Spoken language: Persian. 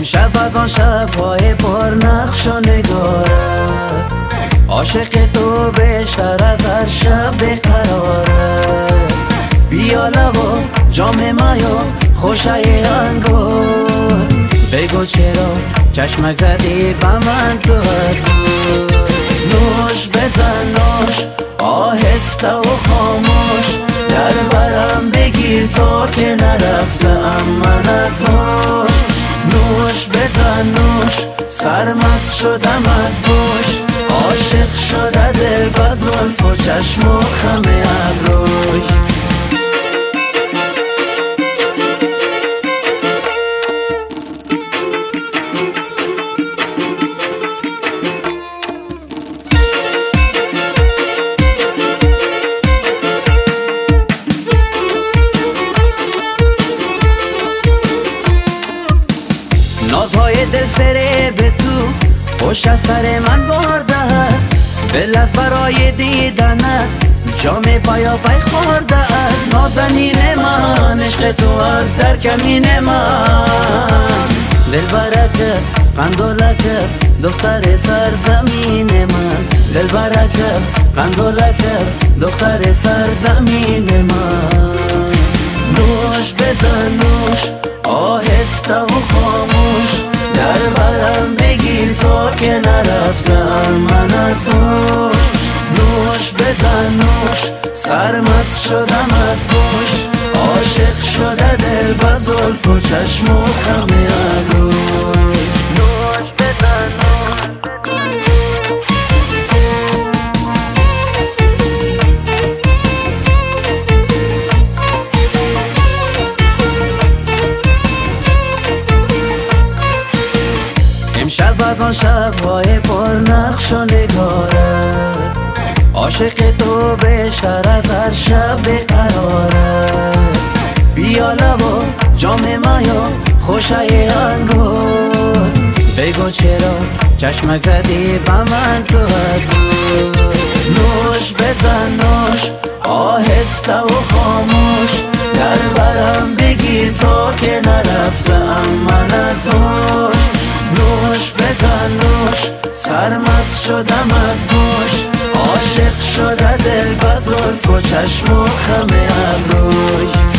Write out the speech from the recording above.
امشب از آن شب‌های پر نقش و نگار است، عاشق تو بیشتر از هر شب بقرار است. بیا لبا جام مایا خوشه انگار، بگو چرا چشمک زدی به من تو غفور. نوش بزن نوش آهسته و خاموش، در برم بگیر تا که نرفتم من از هوش. نوش بزن نوش سرمست شدم از بوش، عاشق شده دل به زلف و چشم و خم ابروش. نازهای دل فریب تو پشت سر من برده است، دلت برای دیدنت جام پایا پای خورده است. نازنین من عشق تو از در کمین من، دل برکت قند و لکت دختر سرزمین من. دل برکت قند و لکت دختر سرزمین من. نوش بزن نوش آهسته و خاموش، در برم بگیر تا که نرفتم من از هوش. نوش بزن نوش سرمست شدم از بوش، عاشق شده دل به زلف و چشم و خم ابروش. نوش بزن نوش امشب از آن شب‌های پر نقش و نگار است، عاشق تو بیشتر از هر شب بقرار است. بیا لبا جام مایا خوشه انگار، بگو چرا چشمک زدی به من تو غفور. نوش بزن نوش آهسته و خاموش، در برم بگیر تا که نرفتم من از هوش. نوش بزن نوش سرمست شدم از بوش، عاشق شده دل به زلف و چشم و خم ابروش.